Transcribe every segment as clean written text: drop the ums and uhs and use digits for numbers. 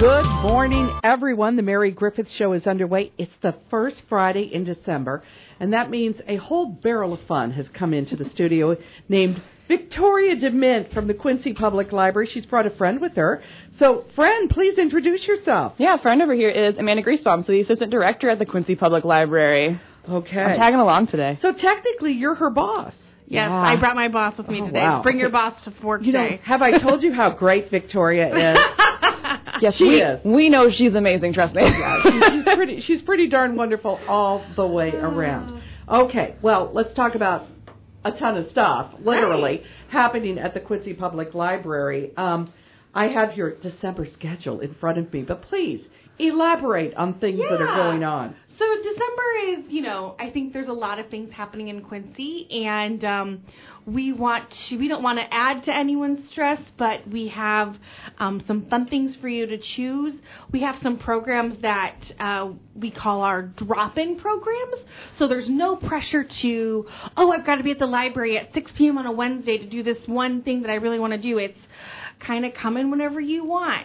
Good morning, everyone. The Mary Griffith Show is underway. It's the first Friday in December, and that means a whole barrel of fun has come into the studio named Victoria DeMint from the Quincy Public Library. She's brought a friend with her. So, friend, please introduce yourself. Yeah, friend over here is Amanda Griesbaum, so the assistant director at the Quincy Public Library. Okay. I'm tagging along today. So, technically, you're her boss. Yes, Yeah. I brought my boss with me today. Wow. Bring your boss to work today. Have I told you how great Victoria is? Yes, she is. We know she's amazing, trust me. Yeah, she's pretty darn wonderful all the way around. Okay, well, let's talk about a ton of stuff, literally, happening at the Quincy Public Library. I have your December schedule in front of me, but please elaborate on things that are going on. So December is, I think there's a lot of things happening in Quincy, and we don't want to add to anyone's stress, but we have some fun things for you to choose. We have some programs that we call our drop-in programs, so there's no pressure to, I've got to be at the library at 6 p.m. on a Wednesday to do this one thing that I really want to do. It's kind of come in whenever you want.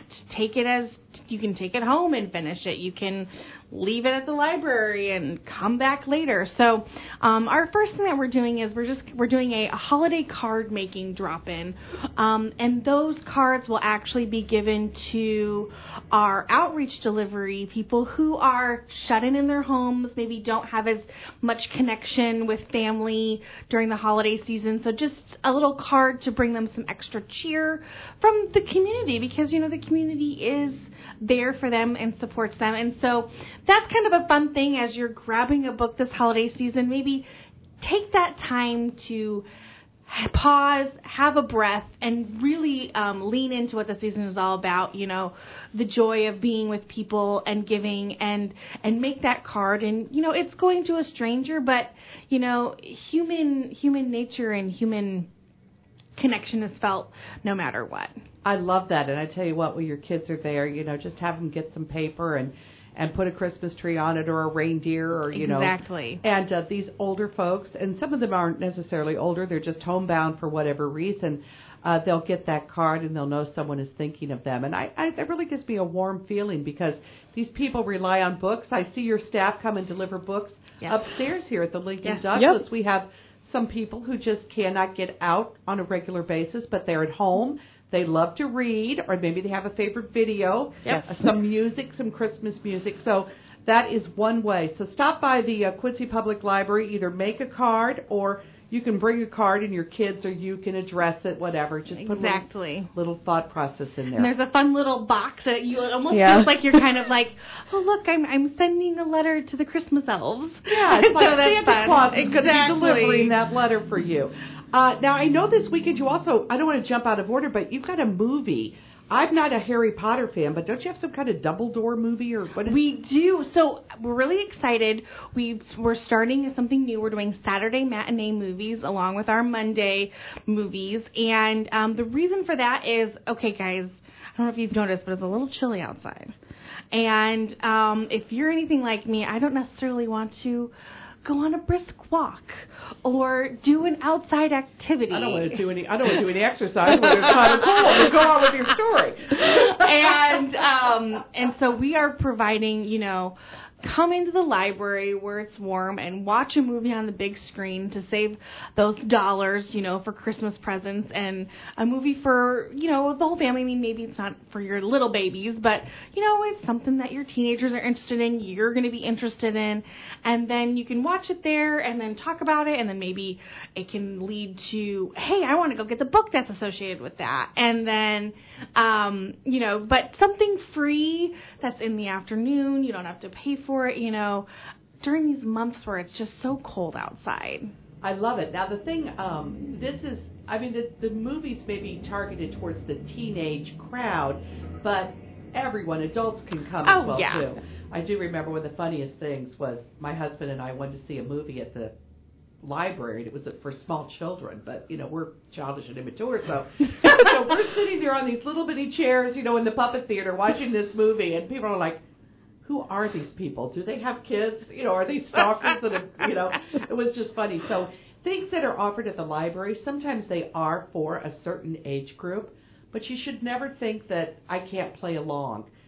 You can take it home and finish it. You can leave it at the library and come back later. So our first thing that we're doing is we're doing a holiday card making drop-in, and those cards will actually be given to our outreach delivery people who are shut in their homes, maybe don't have as much connection with family during the holiday season. So just a little card to bring them some extra cheer from the community, because the community is there for them and supports them. And so that's kind of a fun thing as you're grabbing a book this holiday season. Maybe take that time to pause, have a breath, and really lean into what the season is all about. The joy of being with people and giving, and make that card. And it's going to a stranger, but human nature and human connection is felt no matter what. I love that, and I tell you what, when your kids are there, just have them get some paper and put a Christmas tree on it, or a reindeer, or Exactly. And these older folks, and some of them aren't necessarily older, they're just homebound for whatever reason. They'll get that card and they'll know someone is thinking of them, and that really gives me a warm feeling, because these people rely on books. I see your staff come and deliver books upstairs here at the Lincoln Douglas. Yep. We have some people who just cannot get out on a regular basis, but they're at home. They love to read, or maybe they have a favorite video, some music, some Christmas music. So that is one way. So stop by the Quincy Public Library, either make a card, or you can bring a card and your kids or you can address it, whatever. Just put a little thought process in there. And there's a fun little box that you almost feels like you're kind of like, oh, look, I'm sending a letter to the Christmas elves. Yeah, it's like so that's Santa Claus is going to be Exactly. delivering that letter for you. Now, I know this weekend you also, I don't want to jump out of order, but you've got a movie. I'm not a Harry Potter fan, but don't you have some kind of Dumbledore movie or what? We do. So we're really excited. We're starting something new. We're doing Saturday matinee movies along with our Monday movies. And the reason for that is, okay, guys, I don't know if you've noticed, but it's a little chilly outside. And if you're anything like me, I don't necessarily want to go on a brisk walk or do an outside activity. I don't want to do any exercise. We're kind of cool. Go on with your story. And so we are providing, come into the library where it's warm and watch a movie on the big screen to save those dollars, for Christmas presents, and a movie for, the whole family. I mean, maybe it's not for your little babies, but, it's something that your teenagers are interested in, you're going to be interested in, and then you can watch it there and then talk about it, and then maybe it can lead to, hey, I want to go get the book that's associated with that. And then, but something free that's in the afternoon, you don't have to pay for it, during these months where it's just so cold outside. I love it. Now, the thing, the movies may be targeted towards the teenage crowd, but everyone, adults can come as well, too. I do remember one of the funniest things was my husband and I went to see a movie at the library, and it was for small children, but, we're childish and immature, so we're sitting there on these little bitty chairs, in the puppet theater watching this movie, and people are like, who are these people? Do they have kids? Are they stalkers? It was just funny. So things that are offered at the library, sometimes they are for a certain age group, but you should never think that I can't play along.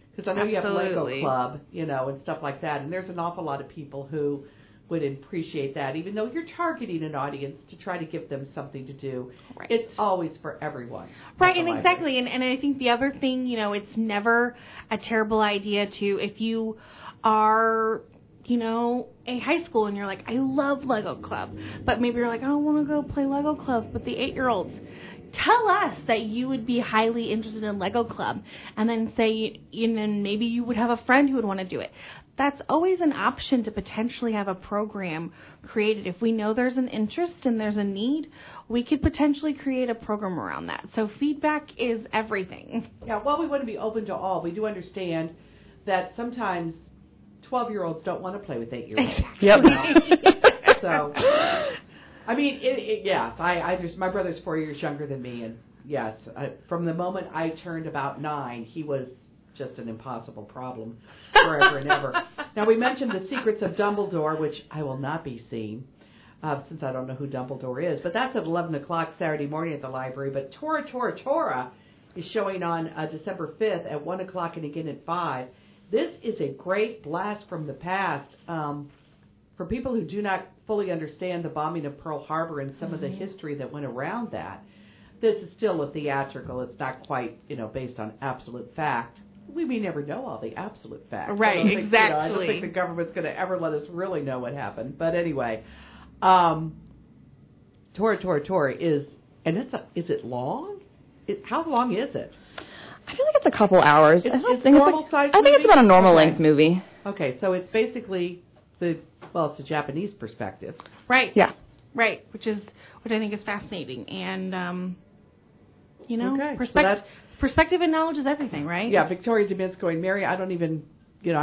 Because I know you have Lego Club, and stuff like that. And there's an awful lot of people who would appreciate that, even though you're targeting an audience to try to give them something to do. Right. It's always for everyone. Right, and exactly. And I think the other thing, it's never a terrible idea if you are, a high school and you're like, I love Lego Club, but maybe you're like, I don't want to go play Lego Club with the 8-year-olds. Tell us that you would be highly interested in Lego Club, and then say, and maybe you would have a friend who would want to do it. That's always an option to potentially have a program created. If we know there's an interest and there's a need, we could potentially create a program around that. So feedback is everything. Yeah, well, we want to be open to all. We do understand that sometimes 12-year-olds don't want to play with 8-year-olds. Yep. So, I mean, yes, I just, my brother's 4 years younger than me, and yes, from the moment I turned about 9, he was just an impossible problem forever and ever. Now, we mentioned The Secrets of Dumbledore, which I will not be seeing, since I don't know who Dumbledore is, but that's at 11 o'clock Saturday morning at the library. But Tora is showing on December 5th at 1 o'clock and again at 5. This is a great blast from the past. For people who do not fully understand the bombing of Pearl Harbor and some of the history that went around that, this is still a theatrical. It's not quite, based on absolute fact. We may never know all the absolute facts. Right, exactly. I don't think the government's going to ever let us really know what happened. But anyway, Tora is, and is it long? How long is it? I feel like it's a couple hours. I think it's about a normal length movie. Okay, so it's basically it's a Japanese perspective. Right. Yeah. Right, which I think is fascinating. And, okay. Perspective and knowledge is everything, right? Yeah, Victoria DeMintz going, Mary, I don't even, I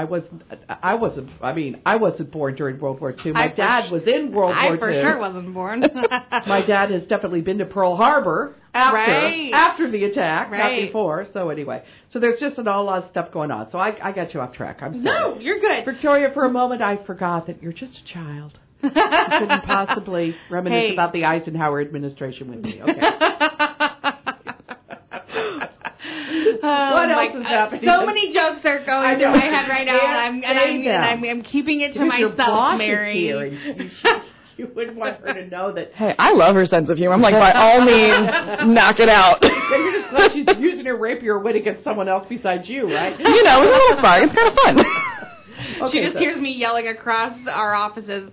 wasn't born during World War II. My dad was in World War II. I for sure wasn't born. My dad has definitely been to Pearl Harbor after the attack, not before. So anyway, there's just an all lot of stuff going on. So I got you off track. I'm sorry. No, you're good. Victoria, for a moment, I forgot that you're just a child. You couldn't possibly reminisce about the Eisenhower administration with me. Okay. What else is happening? So many jokes are going through my head right now, and I'm keeping it to myself, Mary. Your boss is here. You wouldn't want her to know that. Hey, I love her sense of humor. I'm like, by all means, knock it out. You're just glad she's using her rapier wit against someone else besides you, right? It's a little fun. It's kind of fun. Okay, she just hears me yelling across our offices,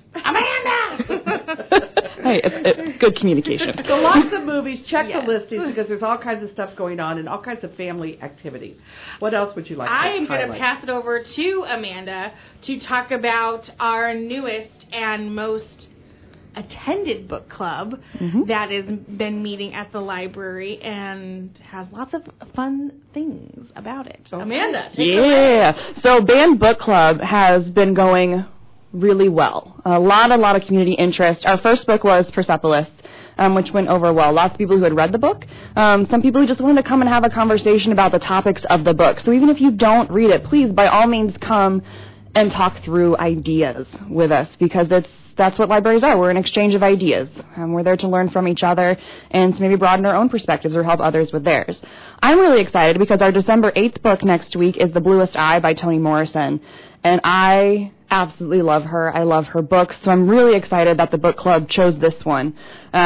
Amanda! Hey, it's good communication. So lots of movies. Check the listings because there's all kinds of stuff going on and all kinds of family activities. What else would you like to highlight? I am going to pass it over to Amanda to talk about our newest and most attended book club that has been meeting at the library and has lots of fun things about it. Okay. Amanda, take it away. So Banned Book Club has been going really well. A lot of community interest. Our first book was Persepolis, which went over well. Lots of people who had read the book. Some people who just wanted to come and have a conversation about the topics of the book. So even if you don't read it, please, by all means, come and talk through ideas with us because that's what libraries are. We're an exchange of ideas. We're there to learn from each other and to maybe broaden our own perspectives or help others with theirs. I'm really excited because our December 8th book next week is The Bluest Eye by Toni Morrison. And I absolutely love her. I love her books. So I'm really excited that the book club chose this one.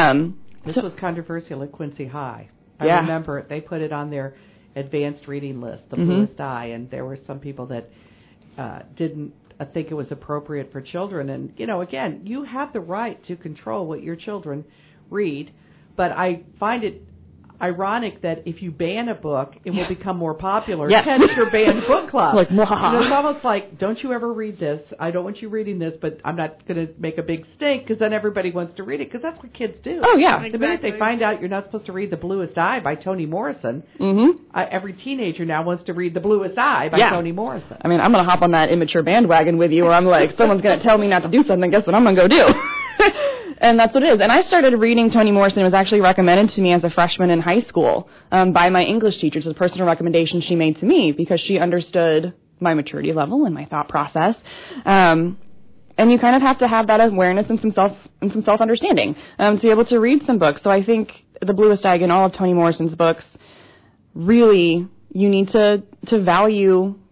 This was controversial at Quincy High. I remember they put it on their advanced reading list, The Bluest Eye, and there were some people that didn't think it was appropriate for children. And, again, you have the right to control what your children read, but I find it ironic that if you ban a book, it will become more popular. Hence your banned book club. Like, it's almost like, don't you ever read this? I don't want you reading this, but I'm not going to make a big stink because then everybody wants to read it because that's what kids do. Oh, yeah. The minute they find out you're not supposed to read The Bluest Eye by Toni Morrison, every teenager now wants to read The Bluest Eye by Toni Morrison. I mean, I'm going to hop on that immature bandwagon with you where I'm like, someone's going to tell me not to do something, guess what I'm going to go do? And that's what it is. And I started reading Toni Morrison. It was actually recommended to me as a freshman in high school by my English teacher. It's a personal recommendation she made to me because she understood my maturity level and my thought process. And you kind of have to have that awareness and some self-understanding to be able to read some books. So I think The Bluest Eye and all of Toni Morrison's books, really, you need to value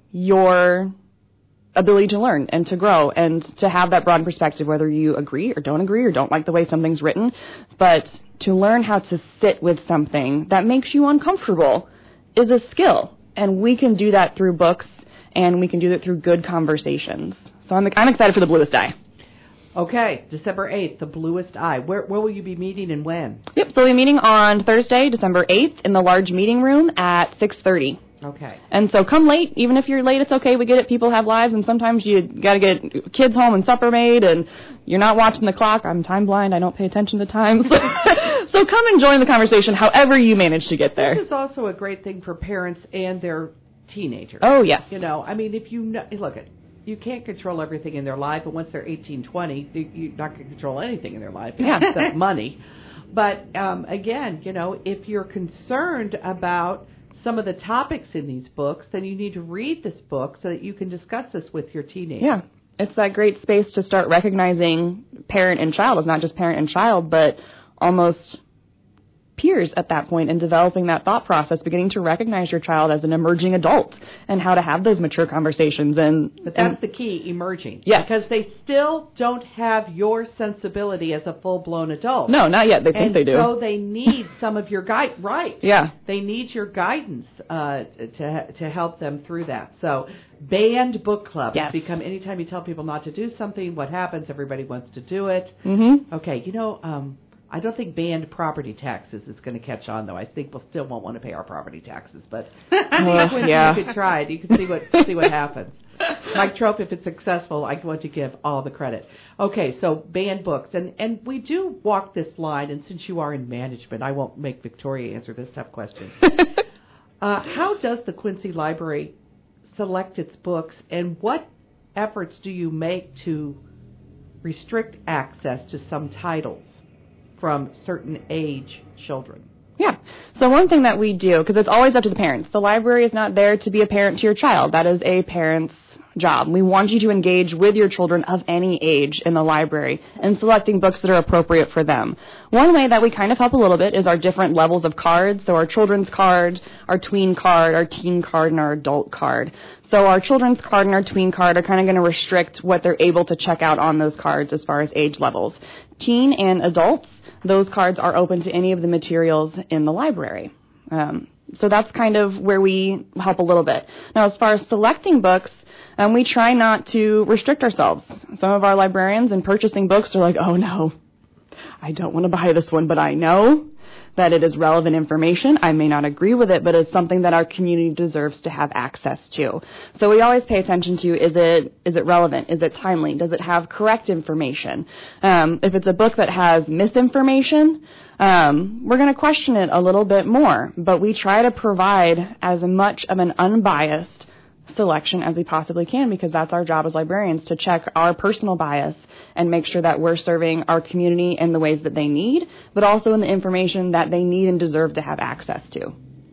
your ability to learn and to grow and to have that broad perspective, whether you agree or don't like the way something's written, but to learn how to sit with something that makes you uncomfortable is a skill. And we can do that through books, and we can do that through good conversations. So I'm excited for The Bluest Eye. Okay, December 8th, The Bluest Eye. Where will you be meeting and when? Yep, so we'll be meeting on Thursday, December 8th in the large meeting room at 6:30. Okay. And so come late. Even if you're late, it's okay. We get it. People have lives, and sometimes you got to get kids home and supper made, and you're not watching the clock. I'm time blind. I don't pay attention to time. So come and join the conversation however you manage to get there. This is also a great thing for parents and their teenagers. Oh, yes. You know, I mean, if you know, look, you can't control everything in their life, and once they're 18, 20, you're not going to control anything in their life except money. But, again, you know, if you're concerned about some of the topics in these books, then you need to read this book so that you can discuss this with your teenager. Yeah. It's that great space to start recognizing parent and child as not just parent and child, but almost peers at that point, and developing that thought process, beginning to recognize your child as an emerging adult and how to have those mature conversations. But that's the key, emerging. Yeah. Because they still don't have your sensibility as a full-blown adult. No, not yet. They think they do. So they need some of your guidance. Right. Yeah. They need your guidance to help them through that. So banned book club has become, anytime you tell people not to do something, what happens? Everybody wants to do it. Mm-hmm. Okay, you know, I don't think banned property taxes is going to catch on, though. I think we'll still won't want to pay our property taxes, but you could try it. You can see what happens. Mike Trope, if it's successful, I want to give all the credit. Okay, so banned books, and we do walk this line. And since you are in management, I won't make Victoria answer this tough question. How does the Quincy Library select its books, and what efforts do you make to restrict access to some titles from certain age children? Yeah. So one thing that we do, because it's always up to the parents, the library is not there to be a parent to your child. That is a parent's job. We want you to engage with your children of any age in the library and selecting books that are appropriate for them. One way that we kind of help a little bit is our different levels of cards. So our children's card, our tween card, our teen card, and our adult card. So our children's card and our tween card are kind of going to restrict what they're able to check out on those cards as far as age levels. Teen and adults, those cards are open to any of the materials in the library. So that's kind of where we help a little bit. Now, as far as selecting books, we try not to restrict ourselves. Some of our librarians in purchasing books are like, oh, no, I don't want to buy this one, but I know that it is relevant information. I may not agree with it, but it's something that our community deserves to have access to. So we always pay attention to, is it relevant? Is it timely? Does it have correct information? If it's a book that has misinformation, we're going to question it a little bit more, but we try to provide as much of an unbiased selection as we possibly can, because that's our job as librarians, to check our personal bias and make sure that we're serving our community in the ways that they need, but also in the information that they need and deserve to have access to.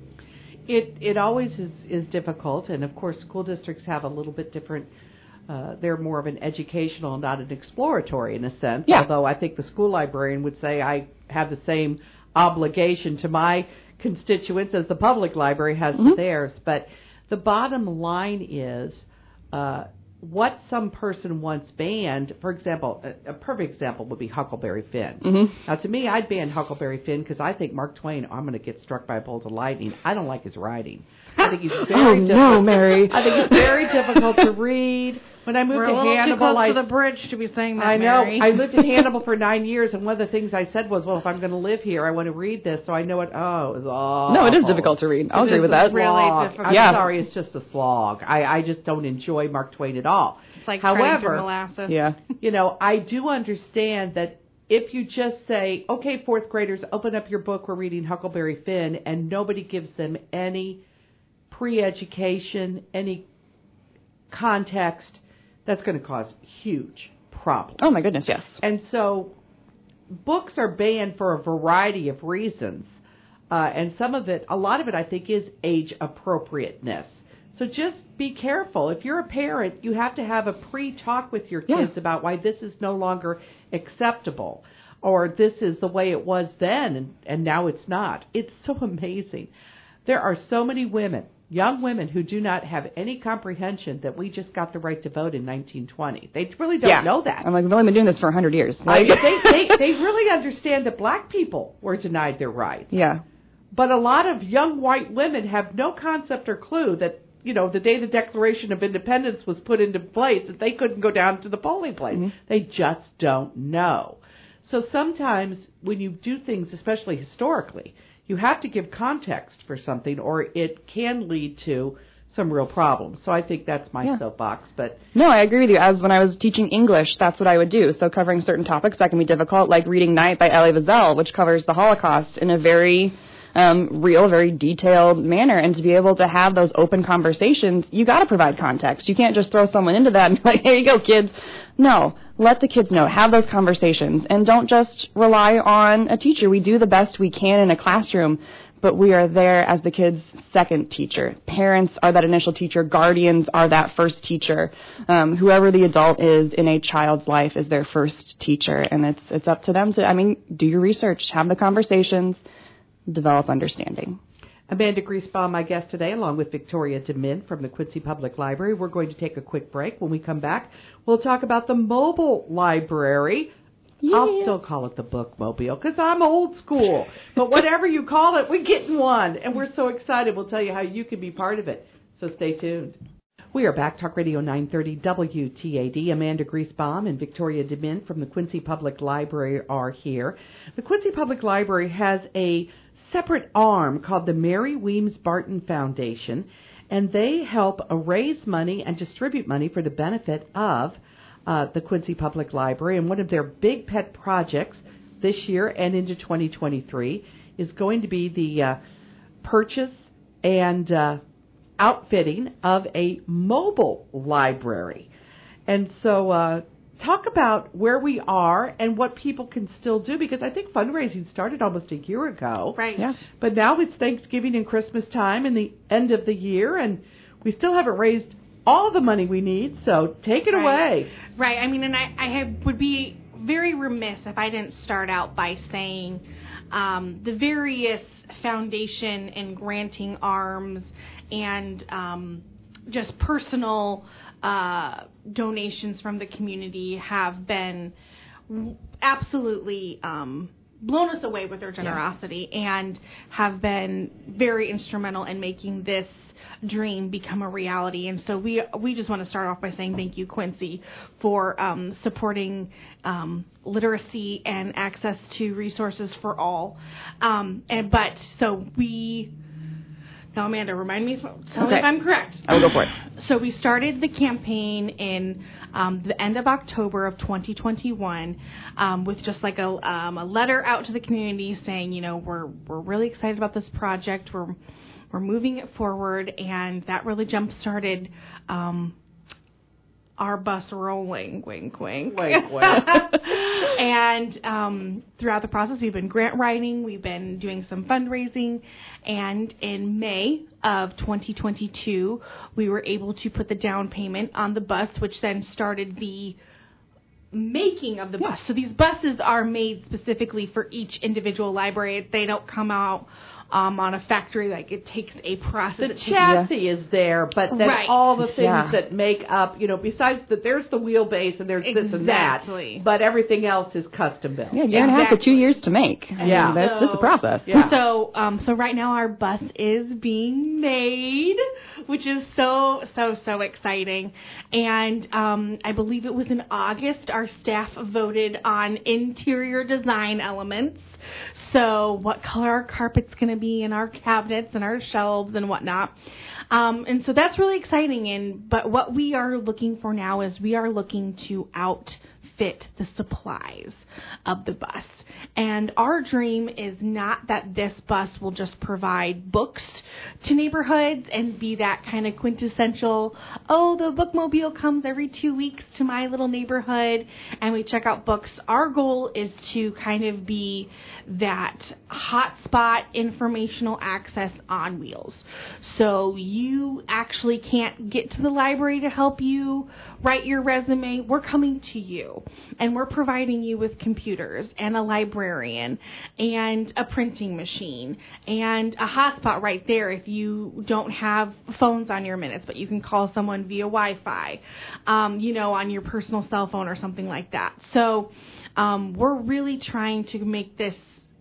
It always is difficult, and of course school districts have a little bit different, they're more of an educational, not an exploratory in a sense, although I think the school librarian would say I have the same obligation to my constituents as the public library has to theirs. But the bottom line is what some person wants banned. For example, a perfect example would be Huckleberry Finn. Mm-hmm. Now, to me, I'd ban Huckleberry Finn because I think Mark Twain, I'm going to get struck by bolts of lightning. I don't like his writing. I think he's very difficult. No, Mary. I think it's very difficult to read. When I moved to Hannibal, to the bridge to be saying that. I know. Mary. I lived in Hannibal for 9 years, and one of the things I said was, "Well, if I'm going to live here, I want to read this, so I know it." Oh, it was awful. No, it is difficult to read. I'll agree with that. Really difficult. I'm sorry, it's just a slog. I just don't enjoy Mark Twain at all. It's like however, molasses. Yeah. You know, I do understand that if you just say, "Okay, fourth graders, open up your book. We're reading Huckleberry Finn," and nobody gives them any pre-education, any context, that's going to cause huge problems. Oh, my goodness, yes. And so books are banned for a variety of reasons. And a lot of it, I think, is age appropriateness. So just be careful. If you're a parent, you have to have a pre-talk with your kids about why this is no longer acceptable, or this is the way it was then and now it's not. It's so amazing. There are so many women young women who do not have any comprehension that we just got the right to vote in 1920. They really don't know that. I'm like, we've only been doing this for 100 years. Like, they really understand that black people were denied their rights. Yeah. But a lot of young white women have no concept or clue that, the day the Declaration of Independence was put into place, that they couldn't go down to the polling place. Mm-hmm. They just don't know. So sometimes when you do things, especially historically, you have to give context for something, or it can lead to some real problems. So I think that's my soapbox. But no, I agree with you. As when I was teaching English, that's what I would do. So covering certain topics that can be difficult, like reading Night by Elie Wiesel, which covers the Holocaust in a very real, very detailed manner. And to be able to have those open conversations, you got to provide context. You can't just throw someone into that and be like, here you go, kids. No, let the kids know. Have those conversations. And don't just rely on a teacher. We do the best we can in a classroom, but we are there as the kids' second teacher. Parents are that initial teacher. Guardians are that first teacher. Whoever the adult is in a child's life is their first teacher. And it's up to them to, do your research, have the conversations, develop understanding. Amanda Griesbaum, my guest today, along with Victoria DeMint from the Quincy Public Library. We're going to take a quick break. When we come back, we'll talk about the mobile library. Yeah. I'll still call it the bookmobile because I'm old school. But whatever you call it, we're getting one. And we're so excited. We'll tell you how you can be part of it. So stay tuned. We are back. Talk Radio 930 WTAD. Amanda Griesbaum and Victoria DeMint from the Quincy Public Library are here. The Quincy Public Library has a separate arm called the Mary Weems Barton Foundation, and they help raise money and distribute money for the benefit of the Quincy Public Library. And one of their big pet projects this year and into 2023 is going to be the purchase and outfitting of a mobile library. And so talk about where we are and what people can still do, because I think fundraising started almost a year ago. Right. Yeah. But now it's Thanksgiving and Christmas time and the end of the year, and we still haven't raised all the money we need, so take it away. Right. And I would be very remiss if I didn't start out by saying the various foundation and granting arms and just personal donations from the community have been absolutely blown us away with their generosity and have been very instrumental in making this dream become a reality. And so we just want to start off by saying thank you, Quincy, for supporting literacy and access to resources for all. Now, Amanda, remind me, tell me if I'm correct. I will go for it. So we started the campaign in the end of October of 2021 with just like a letter out to the community saying, we're really excited about this project. We're moving it forward, and that really jump-started our bus rolling, wink, wink. Wink, wink. And throughout the process, we've been grant writing, we've been doing some fundraising, and in May of 2022, we were able to put the down payment on the bus, which then started the making of the bus. So these buses are made specifically for each individual library. They don't come out on a factory. Like, it takes a process. The chassis is there, but then all the things that make up, besides that, there's the wheelbase and there's this and that, but everything else is custom built. Yeah, year and a half to 2 years to make. It's a process. Yeah. So right now our bus is being made, which is so exciting. And I believe it was in August our staff voted on interior design elements. So what color our carpet's going to be in our cabinets and our shelves and whatnot. And so that's really exciting. But what we are looking for now is we are looking to outfit the supplies of the bus. And our dream is not that this bus will just provide books to neighborhoods and be that kind of quintessential oh, the bookmobile comes every 2 weeks to my little neighborhood and we check out books. Our goal is to kind of be that hotspot informational access on wheels. So you actually can't get to the library to help you write your resume. We're coming to you and we're providing you with computers and a librarian and a printing machine and a hotspot right there if you don't have phones on your minutes, but you can call someone via Wi-Fi, on your personal cell phone or something like that. So we're really trying to make this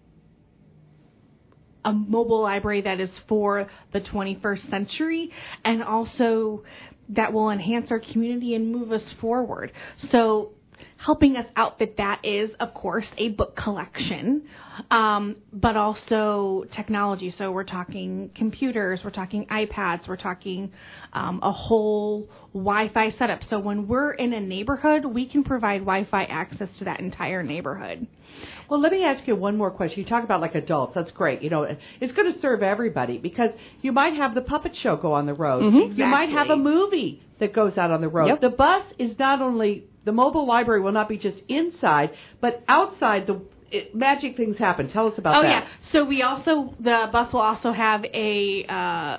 a mobile library that is for the 21st century and also that will enhance our community and move us forward. So helping us outfit that is, of course, a book collection, but also technology. So we're talking computers, we're talking iPads, we're talking a whole Wi-Fi setup. So when we're in a neighborhood, we can provide Wi-Fi access to that entire neighborhood. Well, let me ask you one more question. You talk about like adults. That's great. It's going to serve everybody because you might have the puppet show go on the road. Mm-hmm. Exactly. You might have a movie that goes out on the road. Yep. The bus is not only, the mobile library will not be just inside, but outside magic things happen. Tell us about that. Oh, yeah. So the bus will also have a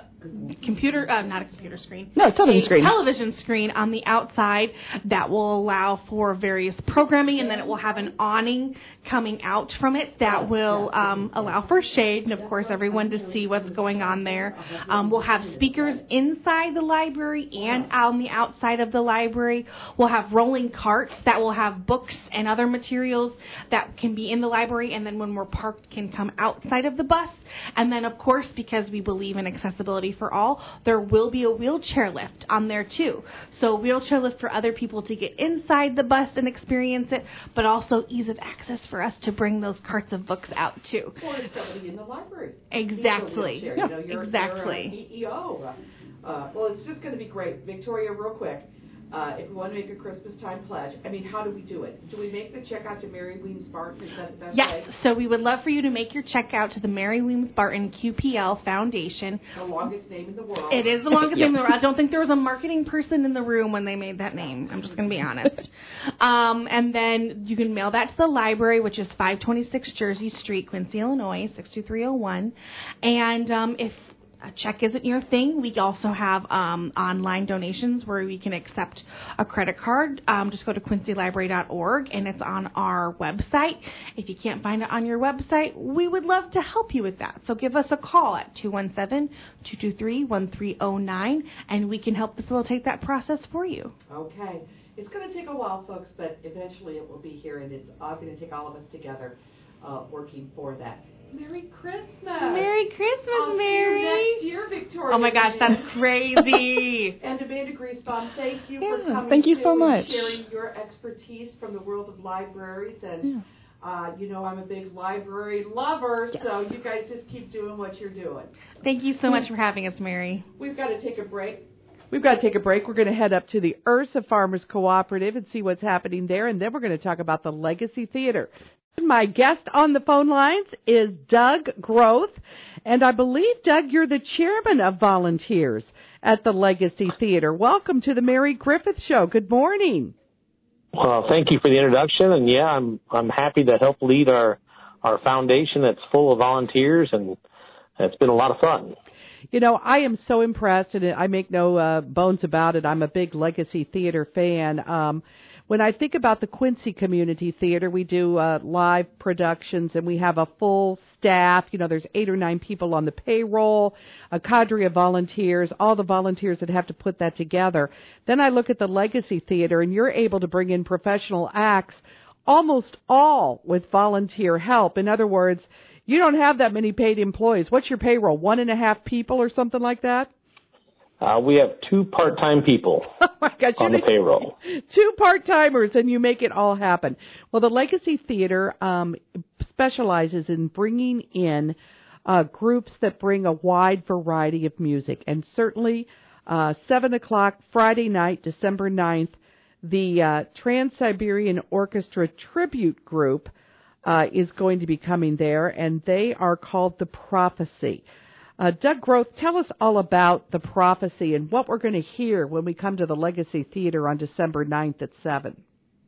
television screen on the outside that will allow for various programming, and then it will have an awning coming out from it that will allow for shade and, of course, everyone to see what's going on there. We'll have speakers inside the library and on the outside of the library. We'll have rolling carts that will have books and other materials that can be in the library, and then when we're parked can come outside of the bus. And then, of course, because we believe in accessibility for all, there will be a wheelchair lift on there too. So wheelchair lift for other people to get inside the bus and experience it, but also ease of access for us to bring those carts of books out too. Or somebody in the library. Exactly. You're exactly. You're an EEO. Well, it's just going to be great. Victoria, real quick, if we want to make a Christmas time pledge, how do we do it? Do we make the check out to Mary Weems Barton? Is that the best way? Yes. So we would love for you to make your check out to the Mary Weems Barton QPL Foundation. The longest name in the world. It is the longest name in the world. I don't think there was a marketing person in the room when they made that name. I'm just going to be honest. And then you can mail that to the library, which is 526 Jersey Street, Quincy, Illinois, 62301. And if a check isn't your thing, we also have online donations where we can accept a credit card. Just go to quincylibrary.org, and it's on our website. If you can't find it on your website, we would love to help you with that. So give us a call at 217-223-1309, and we can help facilitate that process for you. Okay. It's going to take a while, folks, but eventually it will be here, and it's going to take all of us together working for that. Merry Christmas. Merry Christmas, Mary. See you next year, Victoria. Oh, my gosh, that's crazy. And Amanda Griesbaum, thank you for coming. Thank you so much. Sharing your expertise from the world of libraries. And, I'm a big library lover, so you guys just keep doing what you're doing. Thank you so much for having us, Mary. We've got to take a break. We're going to head up to the Ursa Farmers Cooperative and see what's happening there, and then we're going to talk about the Legacy Theater. My guest on the phone lines is Doug Groth, and I believe, Doug, you're the chairman of volunteers at the Legacy Theater. Welcome to the Mary Griffith Show. Good morning. Well, thank you for the introduction, and I'm happy to help lead our foundation that's full of volunteers, and it's been a lot of fun. I am so impressed, and I make no bones about it. I'm a big Legacy Theater fan. When I think about the Quincy Community Theater, we do live productions, and we have a full staff. There's 8 or 9 people on the payroll, a cadre of volunteers, all the volunteers that have to put that together. Then I look at the Legacy Theater, and you're able to bring in professional acts, almost all with volunteer help. In other words, you don't have that many paid employees. What's your payroll, 1.5 people or something like that? We have 2 part-time people on the payroll. 2 part-timers, and you make it all happen. Well, the Legacy Theater specializes in bringing in groups that bring a wide variety of music. And certainly 7 o'clock Friday night, December 9th, the Trans-Siberian Orchestra Tribute Group is going to be coming there, and they are called The Prophecy. Doug Groth, tell us all about The Prophecy and what we're going to hear when we come to the Legacy Theater on December 9th at 7.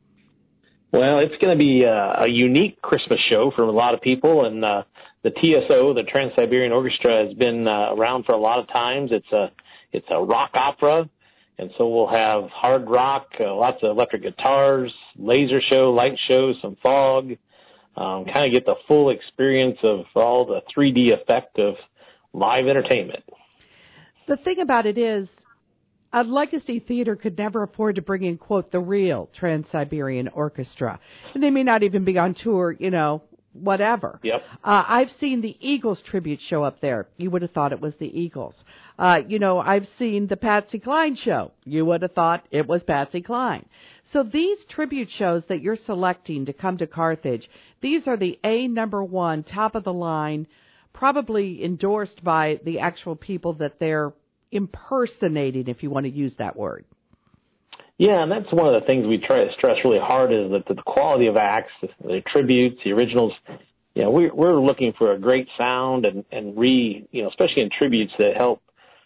Well, it's going to be a unique Christmas show for a lot of people, and the TSO, the Trans-Siberian Orchestra, has been around for a lot of times. It's a rock opera, and so we'll have hard rock, lots of electric guitars, laser show, light show, some fog, kind of get the full experience of all the 3D effect of live entertainment. The thing about it is, a Legacy Theater could never afford to bring in, quote, the real Trans-Siberian Orchestra. And they may not even be on tour, whatever. Yep. I've seen the Eagles tribute show up there. You would have thought it was the Eagles. I've seen the Patsy Cline show. You would have thought it was Patsy Cline. So these tribute shows that you're selecting to come to Carthage, these are the number one, top of the line, probably endorsed by the actual people that they're impersonating, if you want to use that word. Yeah, and that's one of the things we try to stress really hard is that the quality of acts, the tributes, the originals, we're looking for a great sound and especially in tributes that help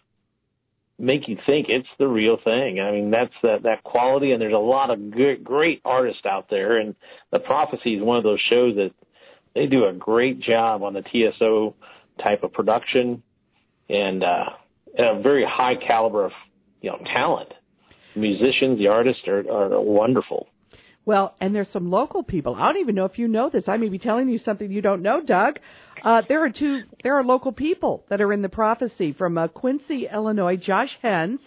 make you think it's the real thing. I mean, that's that quality, and there's a lot of great artists out there, and The Prophecy is one of those shows that they do a great job on the TSO type of production and a very high caliber of talent. The musicians, the artists are wonderful. Well, and there's some local people. I don't even know if you know this. I may be telling you something you don't know, Doug. There are local people that are in The Prophecy from Quincy, Illinois. Josh Hens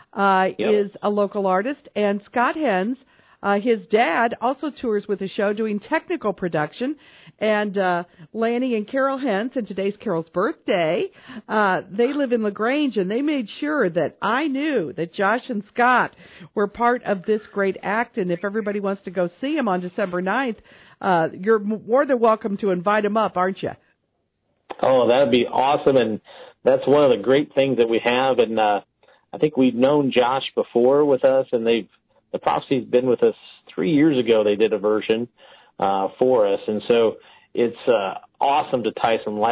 is a local artist, and Scott Hens, his dad, also tours with the show doing technical production. And Lanny and Carol Hens, and today's Carol's birthday, they live in LaGrange, and they made sure that I knew that Josh and Scott were part of this great act. And if everybody wants to go see them on December 9th, you're more than welcome to invite them up, aren't you? Oh, that'd be awesome. And that's one of the great things that we have. And I think we've known Josh before with us, and The Prophecy's been with us 3 years ago. They did a version for us, and so it's awesome to tie some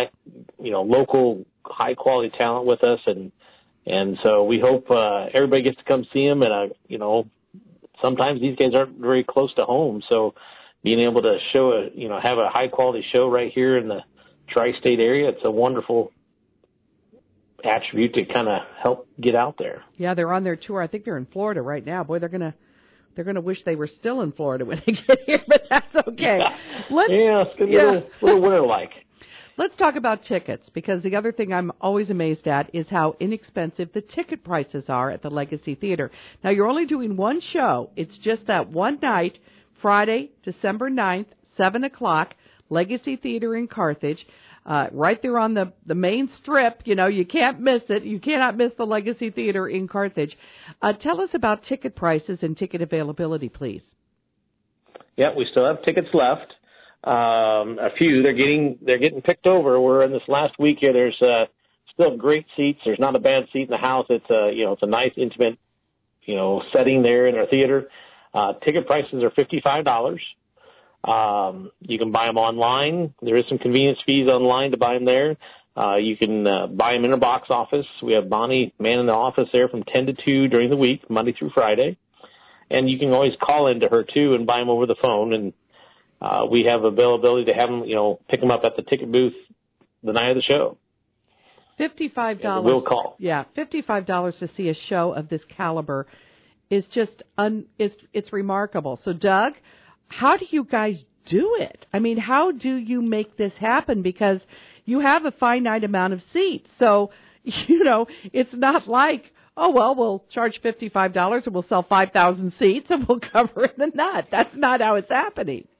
local high quality talent with us, and so we hope everybody gets to come see them. And sometimes these guys aren't very close to home, so being able to have a high quality show right here in the tri-state area, it's a wonderful attribute to kind of help get out there. Yeah, they're on their tour. I think they're in Florida right now. Boy, they're gonna wish they were still in Florida when they get here, but that's okay. It's a little winter-like. Let's talk about tickets, because the other thing I'm always amazed at is how inexpensive the ticket prices are at the Legacy Theater. Now, you're only doing one show. It's just that one night, Friday, December 9th, 7 o'clock, Legacy Theater in Carthage. Right there on the main strip, you can't miss it. You cannot miss the Legacy Theater in Carthage. Tell us about ticket prices and ticket availability, please. Yeah, we still have tickets left. A few, they're getting picked over. We're in this last week here. There's still great seats. There's not a bad seat in the house. It's it's a nice intimate, setting there in our theater. Ticket prices are $55. You can buy them online. There is some convenience fees online to buy them there. You can buy them in our box office. We have Bonnie manning the office there from 10 to 2 during the week, Monday through Friday. And you can always call into her, too, and buy them over the phone. And we have availability to have them, pick them up at the ticket booth the night of the show. $55. We'll call. Yeah, $55 to see a show of this caliber is just it's remarkable. So, Doug, how do you guys do it? I mean, how do you make this happen? Because you have a finite amount of seats. So, it's not like, oh, well, we'll charge $55 and we'll sell 5,000 seats and we'll cover it in the nut. That's not how it's happening.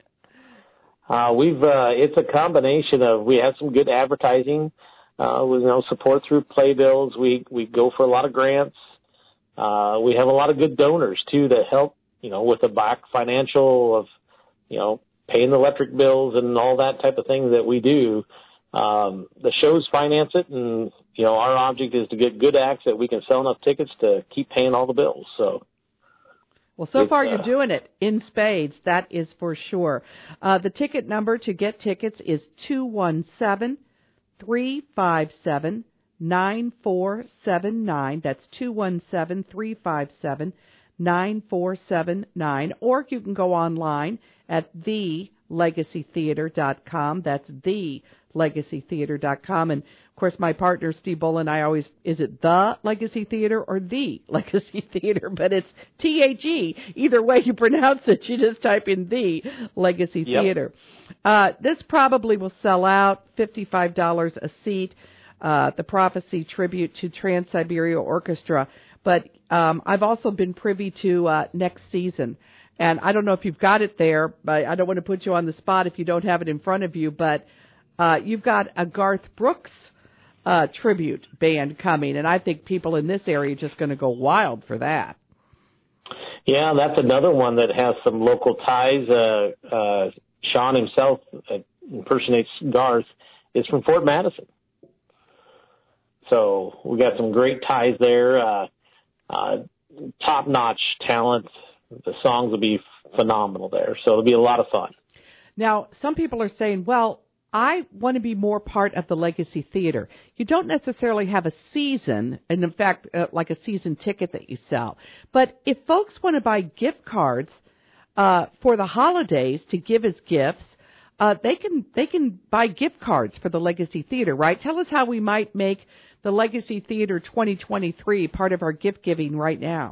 It's a combination of, we have some good advertising, with, support through playbills. We go for a lot of grants. We have a lot of good donors too that help, with the back financial of, paying the electric bills and all that type of thing that we do. The shows finance it, and, our object is to get good acts that we can sell enough tickets to keep paying all the bills. So. Well, so far you're doing it in spades, that is for sure. The ticket number to get tickets is 217-357-0666. 217-357-9479. That's 217-357-9479. Or you can go online at thelegacytheater.com. That's thelegacytheater.com. And, of course, my partner, Steve Boll, and I always, is it the Legacy Theater or the Legacy Theater? But it's THE. Either way you pronounce it, you just type in the Legacy Theater. This probably will sell out, $55 a seat. The Prophecy tribute to Trans-Siberia Orchestra. But I've also been privy to next season. And I don't know if you've got it there, but I don't want to put you on the spot if you don't have it in front of you. But you've got a Garth Brooks tribute band coming, and I think people in this area are just going to go wild for that. Yeah, that's another one that has some local ties. Sean himself impersonates Garth. Is from Fort Madison. So we got some great ties there. Top-notch talent. The songs will be phenomenal there. So it'll be a lot of fun. Now, some people are saying, well, I want to be more part of the Legacy Theater. You don't necessarily have a season, and in fact, like a season ticket that you sell. But if folks want to buy gift cards for the holidays to give as gifts, they can buy gift cards for the Legacy Theater, right? Tell us how we might make the Legacy Theater 2023 part of our gift giving right now.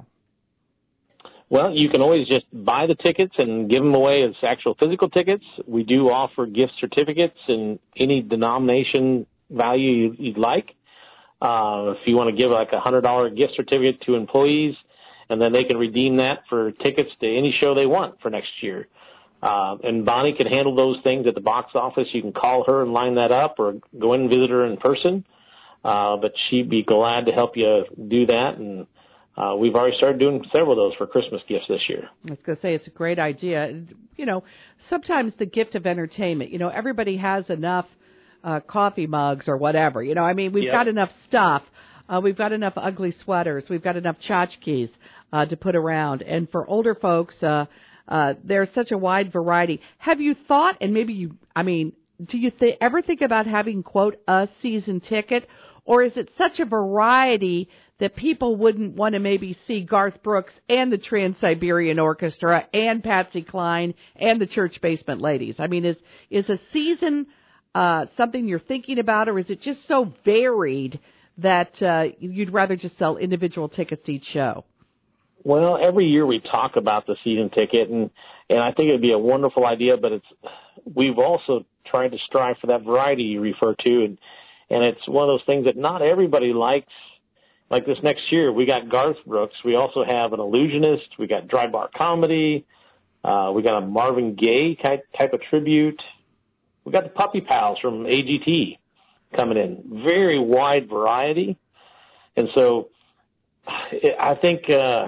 Well, you can always just buy the tickets and give them away as actual physical tickets. We do offer gift certificates in any denomination value you'd like. If you want to give like a $100 gift certificate to employees, and then they can redeem that for tickets to any show they want for next year. And Bonnie can handle those things at the box office. You can call her and line that up or go in and visit her in person. But she'd be glad to help you do that. And we've already started doing several of those for Christmas gifts this year. I was going to say it's a great idea. You know, sometimes the gift of entertainment, you know, everybody has enough coffee mugs or whatever. You know, I mean, we've got enough stuff. We've got enough ugly sweaters. We've got enough tchotchkes to put around. And for older folks, there's such a wide variety. Have you thought, and maybe you, I mean, do you ever think about having, quote, a season ticket? Or is it such a variety that people wouldn't want to maybe see Garth Brooks and the Trans-Siberian Orchestra and Patsy Cline and the Church Basement Ladies? I mean, is a season something you're thinking about, or is it just so varied that you'd rather just sell individual tickets to each show? Well, every year we talk about the season ticket, and I think it'd be a wonderful idea, but we've also tried to strive for that variety you refer to, and it's one of those things that not everybody likes. Like this next year, we got Garth Brooks. We also have an illusionist. We got dry bar comedy. We got a Marvin Gaye type of tribute. We got the Puppy Pals from AGT coming in. Very wide variety. And so I think,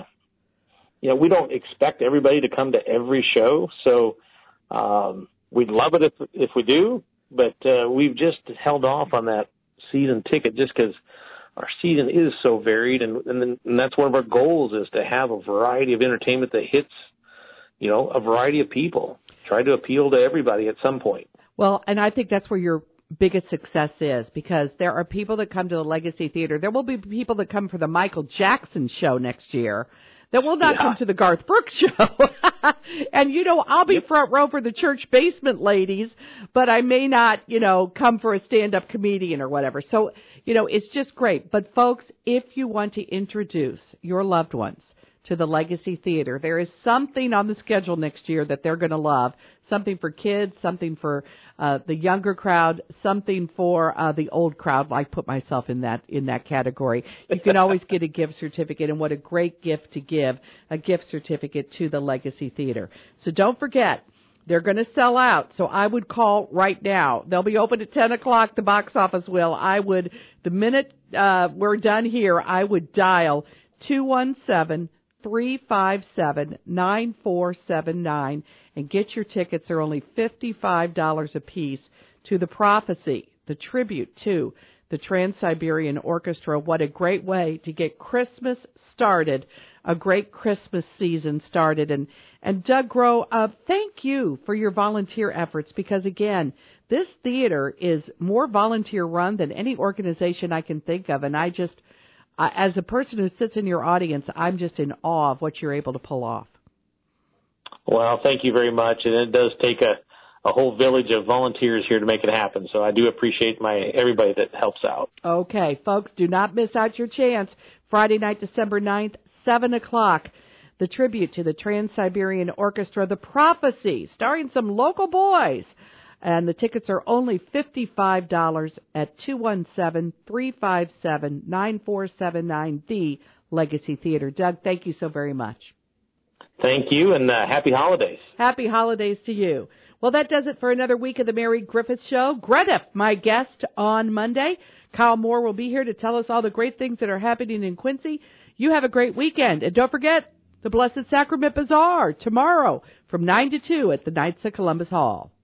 we don't expect everybody to come to every show. So we'd love it if we do. But we've just held off on that season ticket just because our season is so varied, and that's one of our goals is to have a variety of entertainment that hits, a variety of people. Try to appeal to everybody at some point. Well, and I think that's where your biggest success is, because there are people that come to the Legacy Theater. There will be people that come for the Michael Jackson show next year that will not come to the Garth Brooks show. And, I'll be front row for the Church Basement Ladies, but I may not, come for a stand-up comedian or whatever. So, it's just great. But, folks, if you want to introduce your loved ones to the Legacy Theater, there is something on the schedule next year that they're going to love. Something for kids, something for the younger crowd, something for the old crowd. I put myself in that category. You can always get a gift certificate, and what a great gift to give, a gift certificate to the Legacy Theater. So don't forget, they're going to sell out, so I would call right now. They'll be open at 10 o'clock, the box office will. The minute we're done here, I would dial 217-357-9479 and get your tickets. They're only $55 a piece to the Prophecy, the tribute to the Trans-Siberian Orchestra. What a great way to get Christmas started, a great Christmas season started. And Doug Groh, thank you for your volunteer efforts, because, again, this theater is more volunteer run than any organization I can think of. And I just, as a person who sits in your audience, I'm just in awe of what you're able to pull off. Well, thank you very much. And it does take a whole village of volunteers here to make it happen. So I do appreciate everybody that helps out. Okay, folks, do not miss out your chance. Friday night, December 9th, 7 o'clock. The tribute to the Trans-Siberian Orchestra, The Prophecy, starring some local boys. And the tickets are only $55 at 217-357-9479, the Legacy Theater. Doug, thank you so very much. Thank you, and happy holidays. Happy holidays to you. Well, that does it for another week of the Mary Griffith Show. Greta, my guest on Monday. Kyle Moore will be here to tell us all the great things that are happening in Quincy. You have a great weekend. And don't forget the Blessed Sacrament Bazaar tomorrow from 9 to 2 at the Knights of Columbus Hall.